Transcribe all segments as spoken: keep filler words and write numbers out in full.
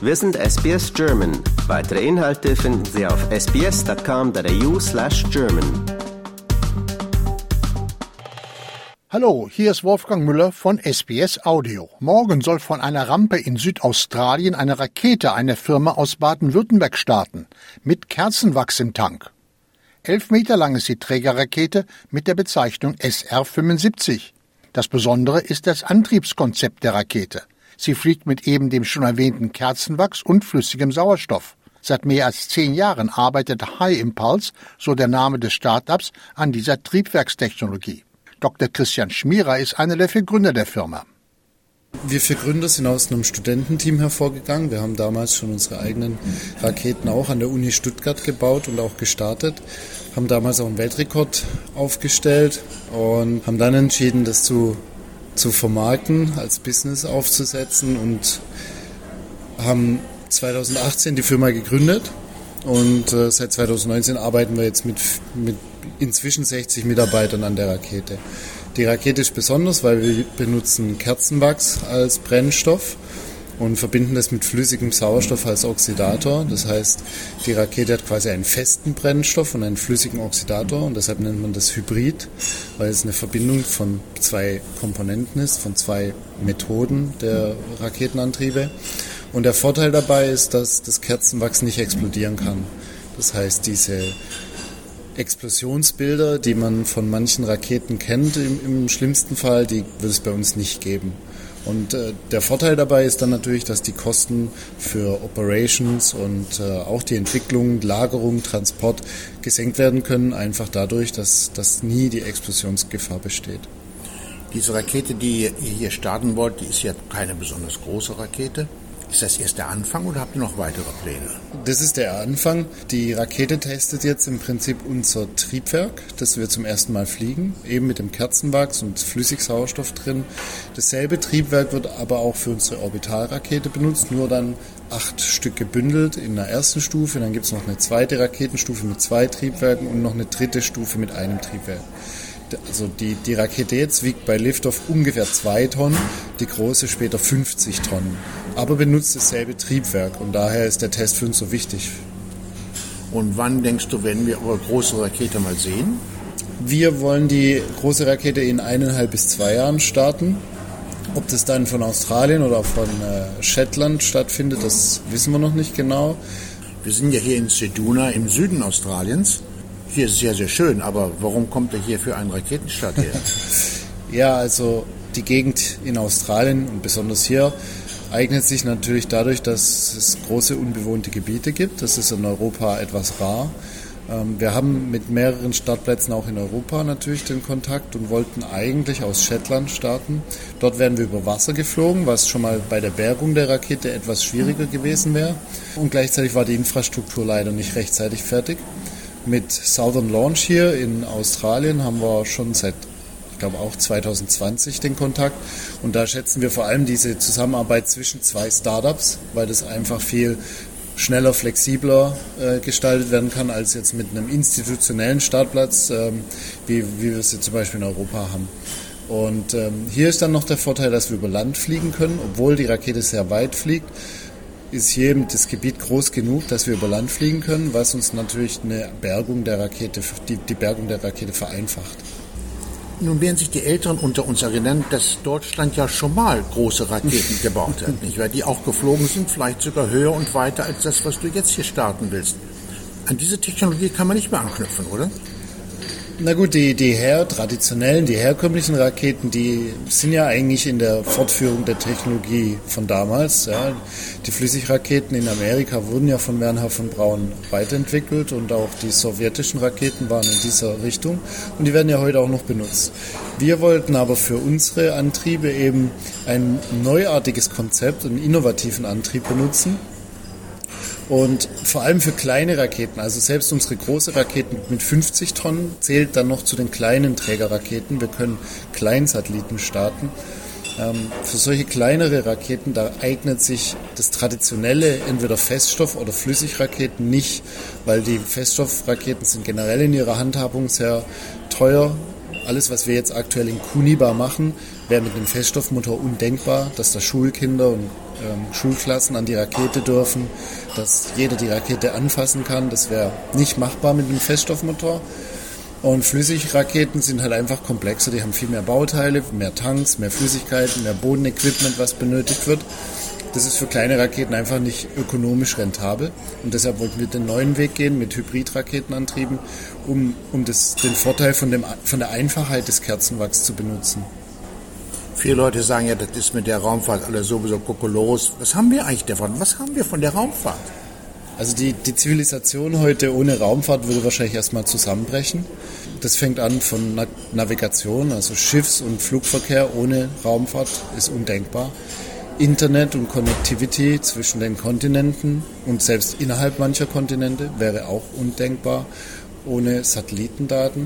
Wir sind S B S German. Weitere Inhalte finden Sie auf sbs.com.au slash German. Hallo, hier ist Wolfgang Müller von S B S Audio. Morgen soll von einer Rampe in Südaustralien eine Rakete einer Firma aus Baden-Württemberg starten, mit Kerzenwachs im Tank. Elf Meter lang ist die Trägerrakete mit der Bezeichnung S R fünfundsiebzig. Das Besondere ist das Antriebskonzept der Rakete. Sie fliegt mit eben dem schon erwähnten Kerzenwachs und flüssigem Sauerstoff. Seit mehr als zehn Jahren arbeitet High Impulse, so der Name des Start-ups, an dieser Triebwerkstechnologie. Doktor Christian Schmierer ist einer der vier Gründer der Firma. Wir vier Gründer sind aus einem Studententeam hervorgegangen. Wir haben damals schon unsere eigenen Raketen auch an der Uni Stuttgart gebaut und auch gestartet. Haben damals auch einen Weltrekord aufgestellt und haben dann entschieden, das zu, zu vermarkten, als Business aufzusetzen und haben zweitausendachtzehn die Firma gegründet. Und äh, seit zweitausendneunzehn arbeiten wir jetzt mit, mit inzwischen sechzig Mitarbeitern an der Rakete. Die Rakete ist besonders, weil wir benutzen Kerzenwachs als Brennstoff und verbinden das mit flüssigem Sauerstoff als Oxidator. Das heißt, die Rakete hat quasi einen festen Brennstoff und einen flüssigen Oxidator und deshalb nennt man das Hybrid, weil es eine Verbindung von zwei Komponenten ist, von zwei Methoden der Raketenantriebe. Und der Vorteil dabei ist, dass das Kerzenwachs nicht explodieren kann. Das heißt, diese Explosionsbilder, die man von manchen Raketen kennt, im, im schlimmsten Fall, die wird es bei uns nicht geben. Und äh, der Vorteil dabei ist dann natürlich, dass die Kosten für Operations und äh, auch die Entwicklung, Lagerung, Transport gesenkt werden können, einfach dadurch, dass, dass nie die Explosionsgefahr besteht. Diese Rakete, die ihr hier starten wollt, die ist ja keine besonders große Rakete. Ist das erst der Anfang oder habt ihr noch weitere Pläne? Das ist der Anfang. Die Rakete testet jetzt im Prinzip unser Triebwerk, das wir zum ersten Mal fliegen, eben mit dem Kerzenwachs und Flüssigsauerstoff drin. Dasselbe Triebwerk wird aber auch für unsere Orbitalrakete benutzt, nur dann acht Stück gebündelt in der ersten Stufe. Dann gibt es noch eine zweite Raketenstufe mit zwei Triebwerken und noch eine dritte Stufe mit einem Triebwerk. Also die, die Rakete jetzt wiegt bei Liftoff ungefähr zwei Tonnen, die große später fünfzig Tonnen. Aber benutzt dasselbe Triebwerk und daher ist der Test für uns so wichtig. Und wann denkst du, werden wir eure große Rakete mal sehen? Wir wollen die große Rakete in eineinhalb bis zwei Jahren starten. Ob das dann von Australien oder von äh, Shetland stattfindet, das wissen wir noch nicht genau. Wir sind ja hier in Ceduna im Süden Australiens. Hier ist es ja sehr schön, aber warum kommt er hier für einen Raketenstart her? Ja, also die Gegend in Australien und besonders hier eignet sich natürlich dadurch, dass es große unbewohnte Gebiete gibt. Das ist in Europa etwas rar. Wir haben mit mehreren Startplätzen auch in Europa natürlich den Kontakt und wollten eigentlich aus Shetland starten. Dort wären wir über Wasser geflogen, was schon mal bei der Bergung der Rakete etwas schwieriger gewesen wäre. Und gleichzeitig war die Infrastruktur leider nicht rechtzeitig fertig. Mit Southern Launch hier in Australien haben wir schon seit, ich glaube auch zwanzig zwanzig den Kontakt. Und da schätzen wir vor allem diese Zusammenarbeit zwischen zwei Startups, weil das einfach viel schneller, flexibler äh, gestaltet werden kann, als jetzt mit einem institutionellen Startplatz, ähm, wie, wie wir es jetzt zum Beispiel in Europa haben. Und ähm, hier ist dann noch der Vorteil, dass wir über Land fliegen können, obwohl die Rakete sehr weit fliegt. Ist hier eben das Gebiet groß genug, dass wir über Land fliegen können, was uns natürlich eine Bergung der Rakete, die, die Bergung der Rakete vereinfacht. Nun werden sich die Älteren unter uns erinnern, dass Deutschland ja schon mal große Raketen gebaut hat, nicht wahr? Die auch geflogen sind, vielleicht sogar höher und weiter als das, was du jetzt hier starten willst. An diese Technologie kann man nicht mehr anknüpfen, oder? Na gut, die, die her, traditionellen, die herkömmlichen Raketen, die sind ja eigentlich in der Fortführung der Technologie von damals. Ja. Die Flüssigraketen in Amerika wurden ja von Wernher von Braun weiterentwickelt und auch die sowjetischen Raketen waren in dieser Richtung und die werden ja heute auch noch benutzt. Wir wollten aber für unsere Antriebe eben ein neuartiges Konzept, einen innovativen Antrieb benutzen. Und vor allem für kleine Raketen, also selbst unsere große Raketen mit fünfzig Tonnen zählt dann noch zu den kleinen Trägerraketen. Wir können Kleinsatelliten starten. Ähm, für solche kleinere Raketen, da eignet sich das traditionelle entweder Feststoff- oder Flüssigraketen nicht, weil die Feststoffraketen sind generell in ihrer Handhabung sehr teuer alles, was wir jetzt aktuell in Kuniba machen, wäre mit einem Feststoffmotor undenkbar, dass da Schulkinder und ähm, Schulklassen an die Rakete dürfen, dass jeder die Rakete anfassen kann. Das wäre nicht machbar mit einem Feststoffmotor. Und Flüssigraketen sind halt einfach komplexer. Die haben viel mehr Bauteile, mehr Tanks, mehr Flüssigkeiten, mehr Bodenequipment, was benötigt wird. Das ist für kleine Raketen einfach nicht ökonomisch rentabel. Und deshalb wollten wir den neuen Weg gehen mit Hybridraketenantrieben, um, um das, den Vorteil von, dem, von der Einfachheit des Kerzenwachs zu benutzen. Viele Leute sagen ja, das ist mit der Raumfahrt alles sowieso kokolos. Was haben wir eigentlich davon? Was haben wir von der Raumfahrt? Also die, die Zivilisation heute ohne Raumfahrt würde wahrscheinlich erstmal zusammenbrechen. Das fängt an von Na- Navigation, also Schiffs- und Flugverkehr ohne Raumfahrt ist undenkbar. Internet und Connectivity zwischen den Kontinenten und selbst innerhalb mancher Kontinente wäre auch undenkbar ohne Satellitendaten.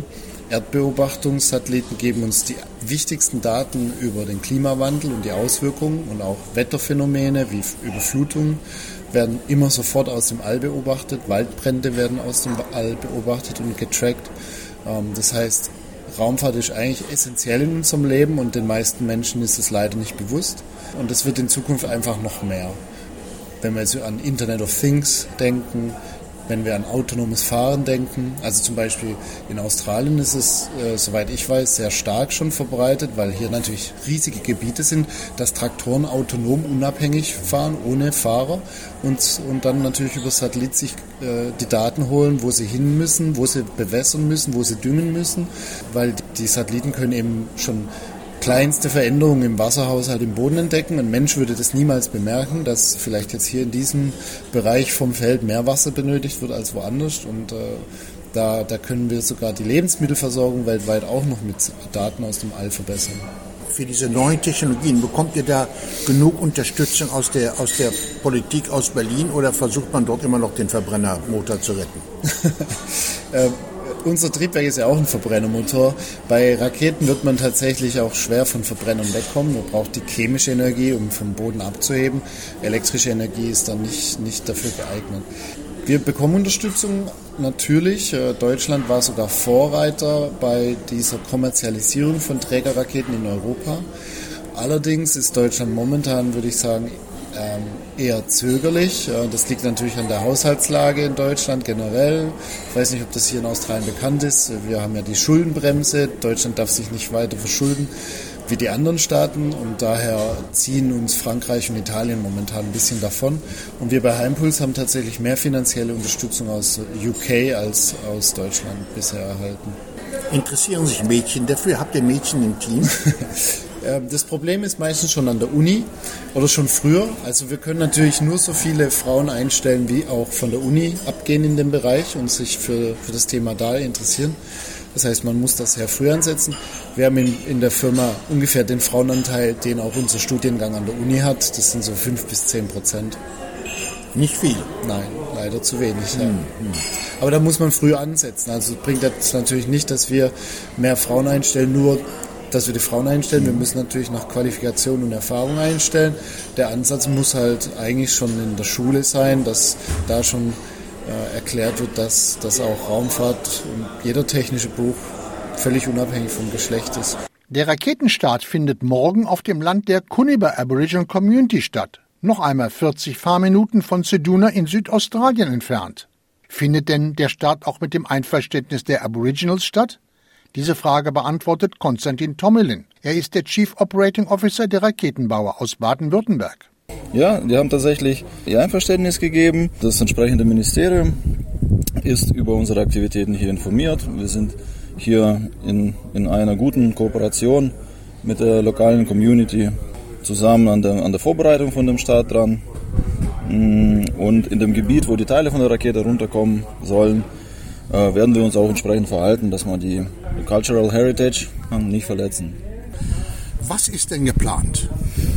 Erdbeobachtungssatelliten geben uns die wichtigsten Daten über den Klimawandel und die Auswirkungen und auch Wetterphänomene wie Überflutungen werden immer sofort aus dem All beobachtet. Waldbrände werden aus dem All beobachtet und getrackt. Das heißt, Raumfahrt ist eigentlich essentiell in unserem Leben und den meisten Menschen ist es leider nicht bewusst. Und es wird in Zukunft einfach noch mehr. Wenn wir jetzt an Internet of Things denken, wenn wir an autonomes Fahren denken, also zum Beispiel in Australien ist es, äh, soweit ich weiß, sehr stark schon verbreitet, weil hier natürlich riesige Gebiete sind, dass Traktoren autonom unabhängig fahren, ohne Fahrer und, und dann natürlich über Satellit sich äh, die Daten holen, wo sie hin müssen, wo sie bewässern müssen, wo sie düngen müssen, weil die Satelliten können eben schon kleinste Veränderungen im Wasserhaushalt im Boden entdecken. Ein Mensch würde das niemals bemerken, dass vielleicht jetzt hier in diesem Bereich vom Feld mehr Wasser benötigt wird als woanders. Und äh, da, da können wir sogar die Lebensmittelversorgung weltweit auch noch mit Daten aus dem All verbessern. Für diese neuen Technologien, bekommt ihr da genug Unterstützung aus der, aus der Politik aus Berlin oder versucht man dort immer noch den Verbrennermotor zu retten? ähm, Unser Triebwerk ist ja auch ein Verbrennermotor. Bei Raketen wird man tatsächlich auch schwer von Verbrennern wegkommen. Man braucht die chemische Energie, um vom Boden abzuheben. Elektrische Energie ist dann nicht, nicht dafür geeignet. Wir bekommen Unterstützung natürlich. Deutschland war sogar Vorreiter bei dieser Kommerzialisierung von Trägerraketen in Europa. Allerdings ist Deutschland momentan, würde ich sagen, eher zögerlich. Das liegt natürlich an der Haushaltslage in Deutschland generell. Ich weiß nicht, ob das hier in Australien bekannt ist. Wir haben ja die Schuldenbremse. Deutschland darf sich nicht weiter verschulden wie die anderen Staaten und daher ziehen uns Frankreich und Italien momentan ein bisschen davon. Und wir bei Heimpuls haben tatsächlich mehr finanzielle Unterstützung aus U K als aus Deutschland bisher erhalten. Interessieren sich Mädchen dafür? Habt ihr Mädchen im Team? Das Problem ist meistens schon an der Uni oder schon früher. Also wir können natürlich nur so viele Frauen einstellen, wie auch von der Uni abgehen in dem Bereich und sich für, für das Thema da interessieren. Das heißt, man muss das sehr früh ansetzen. Wir haben in, in der Firma ungefähr den Frauenanteil, den auch unser Studiengang an der Uni hat. Das sind so fünf bis zehn Prozent. Nicht viel? Nein, leider zu wenig. Ja. Hm, hm. Aber da muss man früh ansetzen. Also bringt das natürlich nicht, dass wir mehr Frauen einstellen, nur dass wir die Frauen einstellen. Wir müssen natürlich nach Qualifikation und Erfahrung einstellen. Der Ansatz muss halt eigentlich schon in der Schule sein, dass da schon äh, erklärt wird, dass, dass auch Raumfahrt und jeder technische Beruf völlig unabhängig vom Geschlecht ist. Der Raketenstart findet morgen auf dem Land der Kuniba Aboriginal Community statt. Noch einmal vierzig Fahrminuten von Ceduna in Südaustralien entfernt. Findet denn der Start auch mit dem Einverständnis der Aboriginals statt? Diese Frage beantwortet Konstantin Tommelin. Er ist der Chief Operating Officer der Raketenbauer aus Baden-Württemberg. Ja, die haben tatsächlich ihr Einverständnis gegeben. Das entsprechende Ministerium ist über unsere Aktivitäten hier informiert. Wir sind hier in, in einer guten Kooperation mit der lokalen Community zusammen an der, an der Vorbereitung von dem Start dran. Und in dem Gebiet, wo die Teile von der Rakete runterkommen sollen, werden wir uns auch entsprechend verhalten, dass wir die Cultural Heritage nicht verletzen. Was ist denn geplant?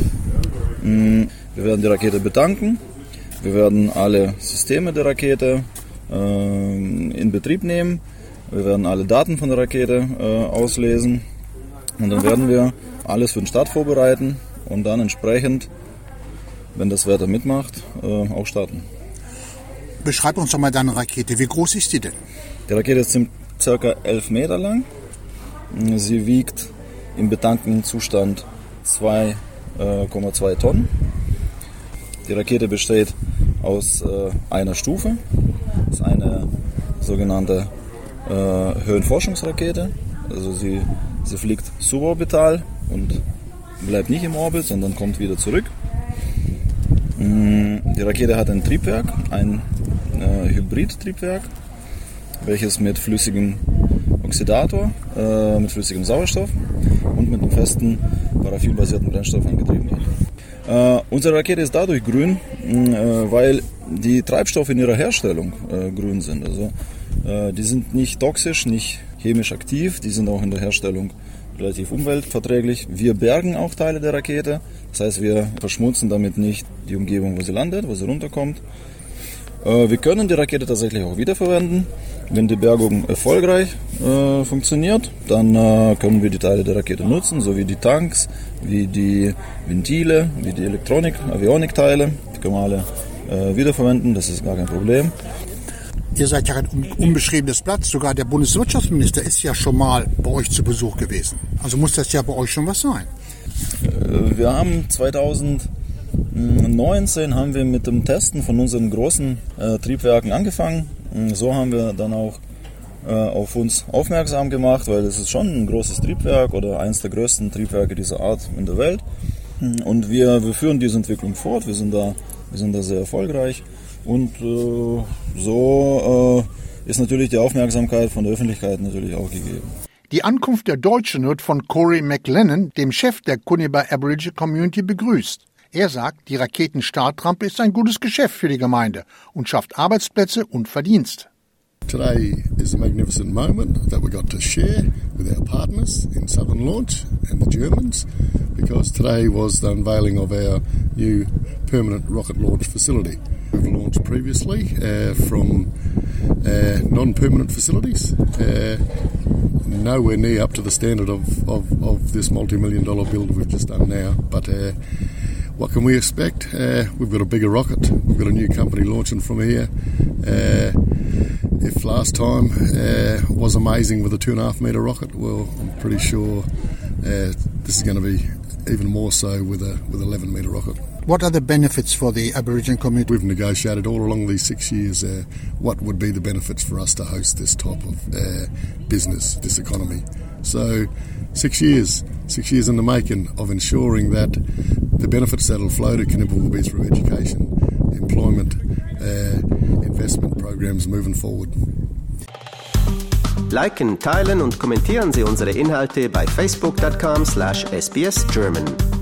Wir werden die Rakete betanken. Wir werden alle Systeme der Rakete äh, in Betrieb nehmen. Wir werden alle Daten von der Rakete äh, auslesen. Und dann werden wir alles für den Start vorbereiten und dann entsprechend, wenn das Wetter mitmacht, äh, auch starten. Beschreib uns doch mal deine Rakete. Wie groß ist die denn? Die Rakete ist circa elf Meter lang Sie wiegt im betankten Zustand zwei Komma zwei Tonnen. Die Rakete besteht aus äh, einer Stufe. Das ist eine sogenannte äh, Höhenforschungsrakete. Also sie, sie fliegt suborbital und bleibt nicht im Orbit, sondern kommt wieder zurück. Die Rakete hat ein Triebwerk, ein äh, Hybrid-Triebwerk, welches mit flüssigem Oxidator, äh, mit flüssigem Sauerstoff und mit einem festen paraffinbasierten Brennstoff angetrieben wird. Äh, unsere Rakete ist dadurch grün, äh, weil die Treibstoffe in ihrer Herstellung äh, grün sind. Also, äh, die sind nicht toxisch, nicht chemisch aktiv, die sind auch in der Herstellung relativ umweltverträglich. Wir bergen auch Teile der Rakete, das heißt, wir verschmutzen damit nicht die Umgebung, wo sie landet, wo sie runterkommt. Äh, wir können die Rakete tatsächlich auch wiederverwenden. Wenn die Bergung erfolgreich äh, funktioniert, dann äh, können wir die Teile der Rakete nutzen, so wie die Tanks, wie die Ventile, wie die Elektronik, Avionikteile. Die können wir alle äh, wiederverwenden, das ist gar kein Problem. Ihr seid ja ein unbeschriebenes Blatt, sogar der Bundeswirtschaftsminister ist ja schon mal bei euch zu Besuch gewesen. Also muss das ja bei euch schon was sein. Äh, wir haben zweitausendneunzehn haben wir mit dem Testen von unseren großen äh, Triebwerken angefangen. So haben wir dann auch äh, auf uns aufmerksam gemacht, weil es ist schon ein großes Triebwerk oder eines der größten Triebwerke dieser Art in der Welt. Und wir, wir führen diese Entwicklung fort, wir sind da, wir sind da sehr erfolgreich. Und äh, so äh, ist natürlich die Aufmerksamkeit von der Öffentlichkeit natürlich auch gegeben. Die Ankunft der Deutschen wird von Corey McLennan, dem Chef der Kuniba Aboriginal Community, begrüßt. Er sagt, die Raketenstartrampe ist ein gutes Geschäft für die Gemeinde und schafft Arbeitsplätze und Verdienst. Today is a magnificent moment that we got to share with our partners in Southern Launch and the Germans, because today was the unveiling of our new permanent rocket launch facility. We've launched previously uh, from uh, non-permanent facilities, uh, nowhere near up to the standard of, of, of this multi-million dollar build we've just done now, but uh, what can we expect? Uh, we've got a bigger rocket. We've got a new company launching from here. Uh, if last time uh, was amazing with a two and a half metre rocket, well, I'm pretty sure uh, this is going to be even more so with a with eleven metre rocket. What are the benefits for the Aboriginal community? We've negotiated all along these six years uh, what would be the benefits for us to host this type of uh, business, this economy. So six years, six years in the making of ensuring that the benefits that will flow to Kuniba will be through education, employment, uh, investment programs moving forward. Liken, teilen und kommentieren Sie unsere Inhalte bei facebook dot com slash S B S German.